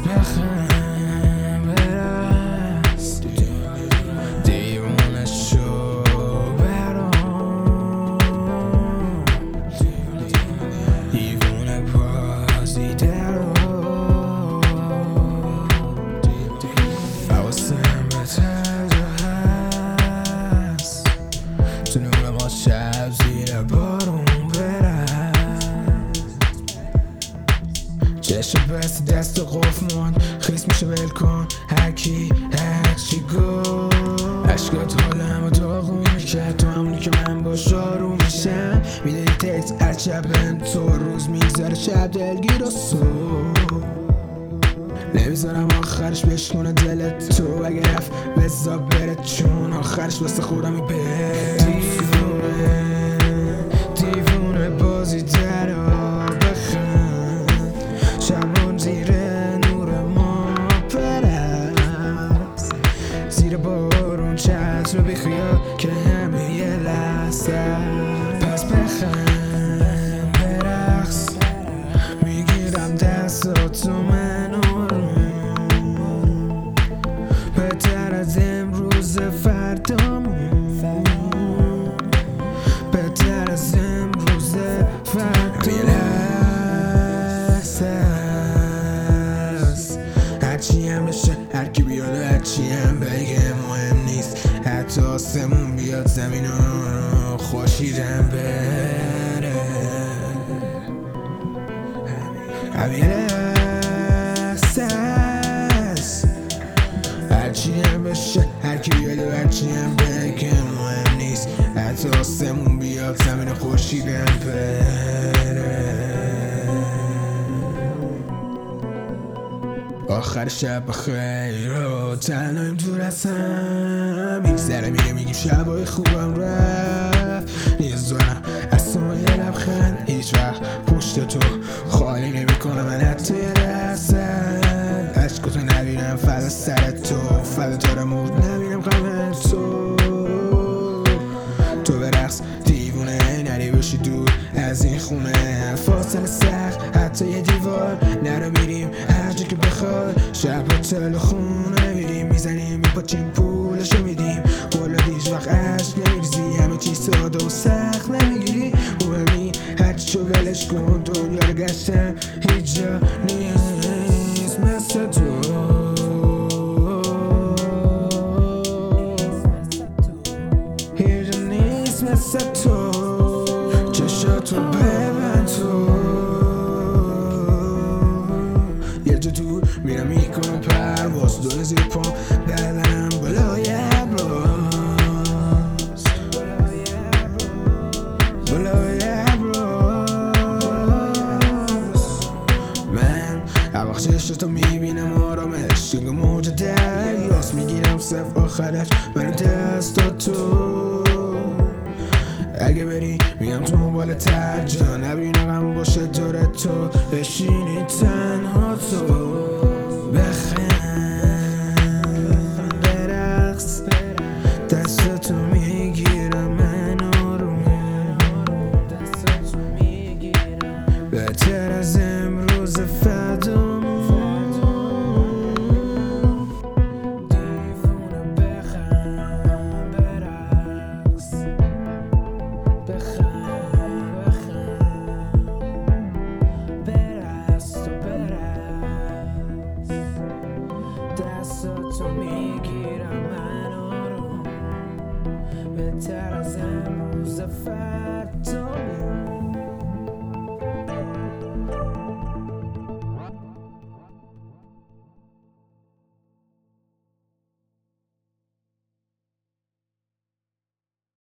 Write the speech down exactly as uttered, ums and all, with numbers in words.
بخند برقص دیوونه شو برام دیوونه بازی درو حواسم به تجا هست تو نور ما شب زیر بارون چشم بست دست و قفل موند خیس میشه ول کن هرکی هرچی گفت عشقات حالمو داغون میکرد تو همونی که من باش آروم میشم میدونی تکس هر شب تو روز میگذاره شب دلگیر و صبح نمیذارم آخرش بشکنه دلت تو اگه رفت بذار بره چون آخرش واسه خودم میبره دیوونه دیوونه بازی درو شبون زیر نور ما پرست زیر بارون چتر بی خیال که همه یه لحظه پس بخند برقص میگیرم دستاتو من آروم بهتر از امروز فردامون بهتر از امروز فردامون هرچی هم بشه هرکی بیاد و هرچی هم بگه مهم نیست حتی آسمون بیاد زمین رو خوشیدم بره همین احساس هرچی هم بشه هرکی بیاد و هرچی هم بگه مهم نیست حتی آسمون بیاد زمین خوشیدم بره آخر شب بخیر و تنهاییم دور از هم میگذره میگه میگیم شبای خوبم رفت نیاز دارم از تو یه لبخند هیچ وقت پشت تو خالی نمیکنه من حتی یه لحظت عشقاتو نبینم فدا سر تو فدا تاره مرد نبینم غم تو تو برقص دیوونه نری بشی دور از این خونه فاصله سخت حتی یه دیوار نرو میریم هر جا که بخواد شب رو تلخونه میریم میزنیم میپاچیم پولشو میدیم بالا هیچ وقت عشق نمیریزی همه چی ساده و سخت نمیگیری مهمی هرچی شو ولش کن دنیا رو گشتم هیچ جا نیست مثل تو هیچ جا نیست مثل تو چشاتو ببند تو یه جا دور میرم میکنم پرواز دور زیر پام بدنم بالای ابراز بالای ابراز من عواق چشتو میبینم آرامش چنگ موج دریاست میگیرم صف آخرش منو دستا تو اگه بری میگم تو موبایل تر جا نبینم باشه دور تو بشینی تنها تو